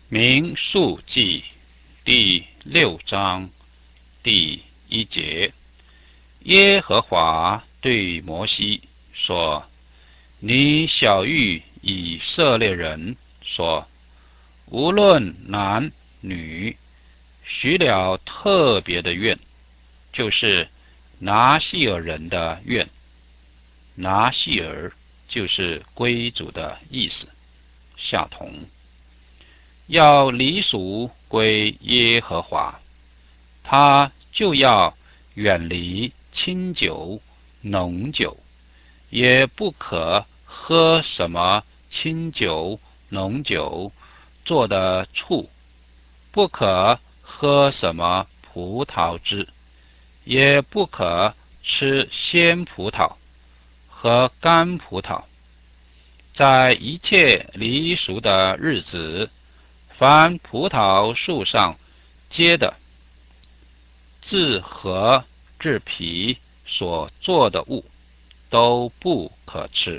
民数记第6章第1节，耶和华对摩西说：你晓谕以色列人说，无论男女，许了特别的愿，就是拿细尔人的愿。拿细尔就是归主的意思，下同。要离俗归耶和华，他就要远离清酒、浓酒，也不可喝什么清酒、浓酒做的醋，不可喝什么葡萄汁，也不可吃鲜葡萄和干葡萄。在一切离俗的日子，凡葡萄树上结的，自核制皮所做的物，都不可吃。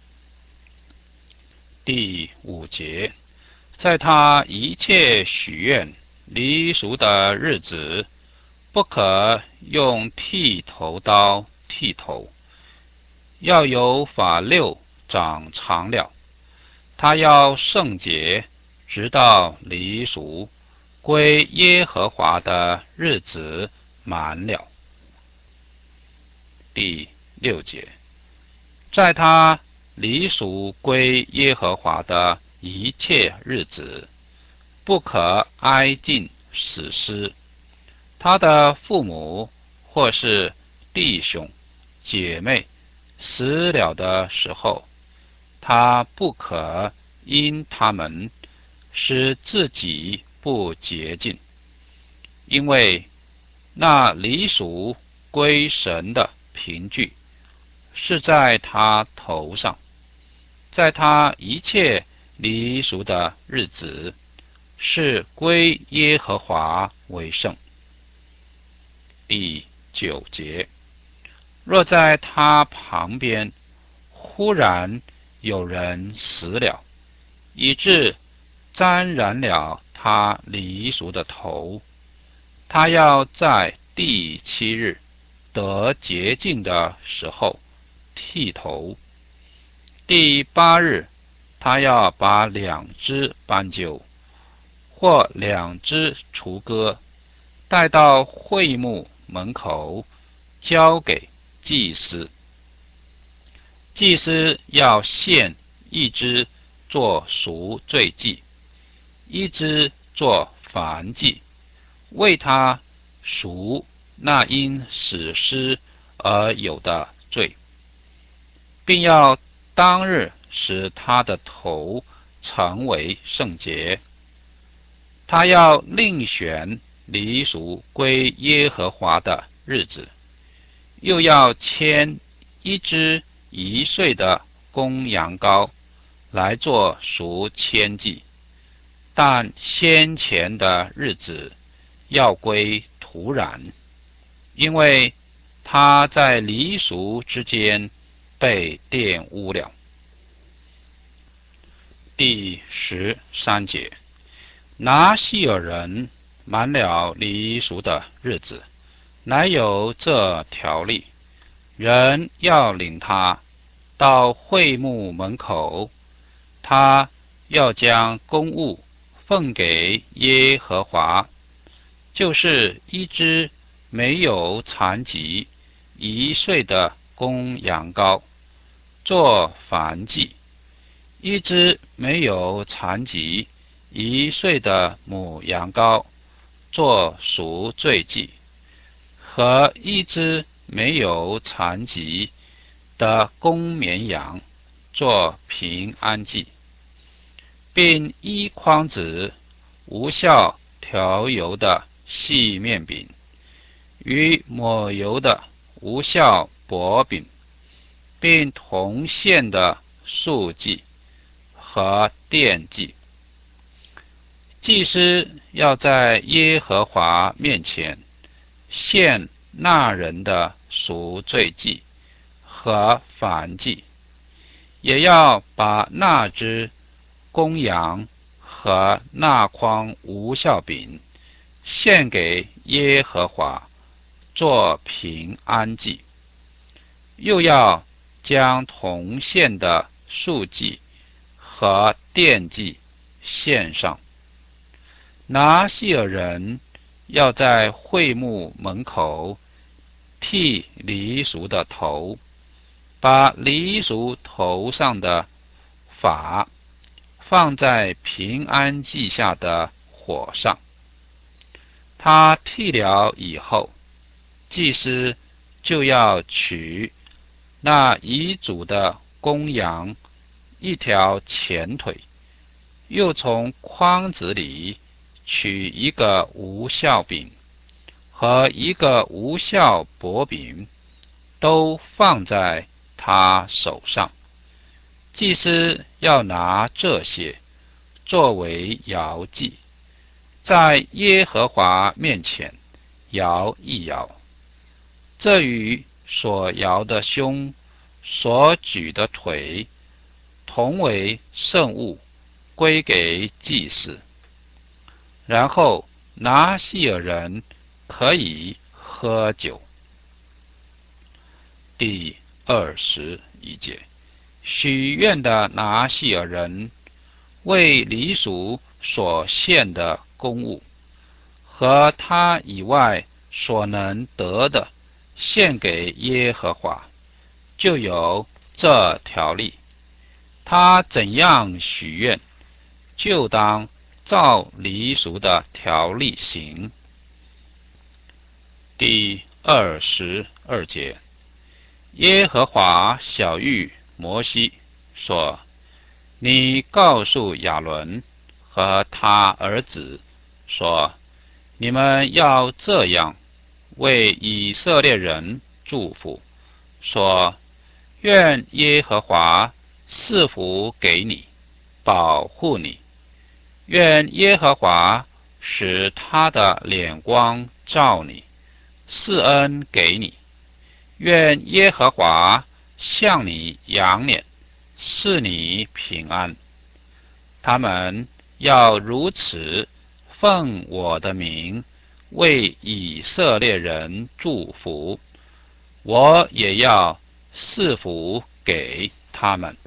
第5节，在他一切许愿离俗的日子，不可用剃头刀剃头，要由发溜长长了。他要圣洁，直到离俗归耶和华的日子满了。第6节，在他离俗归耶和华的一切日子，不可挨近死尸。他的父母或是弟兄姐妹死了的时候，他不可因他们使自己不洁净，因为那离俗归神的凭据是在他头上，在他一切离俗的日子，是归耶和华为圣。第9节，若在他旁边忽然有人死了，以致沾染了他离俗的头，他要在第7日得洁净的时候剃头。第8日，他要把2只斑鸠或2只雏鸽带到会幕门口，交给祭司。祭司要献1只做赎罪祭，1只做燔祭，为他赎那因死尸而有的罪，并要当日使他的头成为圣洁。他要另选离俗归耶和华的日子，又要牵1只1岁的公羊羔来做赎愆祭，但先前的日子要归土壤，因为他在离俗之间被玷污了。第13节，拿细尔人满了离俗的日子，乃有这条例：人要领他到会幕门口，他要将公物奉给耶和华，就是1只没有残疾1岁的公羊羔做燔祭，1只没有残疾1岁的母羊羔做赎罪祭，和1只没有残疾的公绵羊做平安祭，并1筐子无酵调油的细面饼，与抹油的无酵薄饼，并同献的素祭和奠祭。祭司要在耶和华面前献那人的赎罪祭和燔祭，也要把那只公羊和那筐无酵饼，献给耶和华，作平安祭。又要将同献的素祭和奠祭献上。拿细尔人要在会幕门口剃黎属的头，把黎属头上的发放在平安祭下的火上。他剃了以后，祭司就要取那遗嘱的公羊一条前腿，又从筐子里取一个无酵饼和一个无酵薄饼，都放在他手上。祭司要拿这些作为摇祭，在耶和华面前摇一摇。这与所摇的胸、所举的腿同为圣物，归给祭司。然后拿细尔人可以喝酒。第21节，许愿的拿细尔人为黎属所献的公物和他以外所能得的，献给耶和华，就有这条例。他怎样许愿，就当照黎属的条例行。第22节，耶和华晓谕摩西说：你告诉亚伦和他儿子说，你们要这样为以色列人祝福，说：愿耶和华赐福给你，保护你；愿耶和华使他的脸光照你，赐恩给你；愿耶和华向你扬脸，赐你平安。他们要如此奉我的名为以色列人祝福，我也要赐福给他们。